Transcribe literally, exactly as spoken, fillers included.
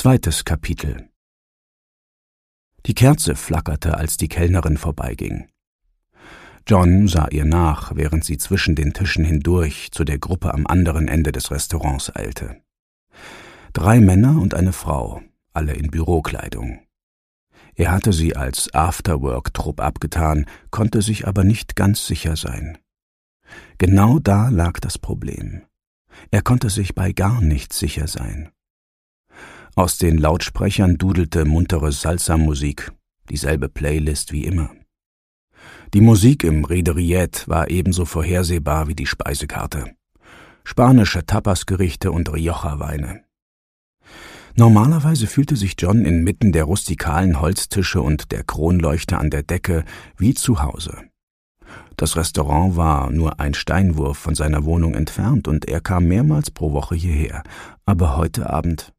Zweites Kapitel. Die Kerze flackerte, als die Kellnerin vorbeiging. John sah ihr nach, während sie zwischen den Tischen hindurch zu der Gruppe am anderen Ende des Restaurants eilte. Drei Männer und eine Frau, alle in Bürokleidung. Er hatte sie als Afterwork-Trupp abgetan, konnte sich aber nicht ganz sicher sein. Genau da lag das Problem. Er konnte sich bei gar nichts sicher sein. Aus den Lautsprechern dudelte muntere Salsa-Musik, dieselbe Playlist wie immer. Die Musik im Rederiet war ebenso vorhersehbar wie die Speisekarte. Spanische Tapasgerichte und Rioja-Weine. Normalerweise fühlte sich John inmitten der rustikalen Holztische und der Kronleuchter an der Decke wie zu Hause. Das Restaurant war nur ein Steinwurf von seiner Wohnung entfernt und er kam mehrmals pro Woche hierher. Aber heute Abend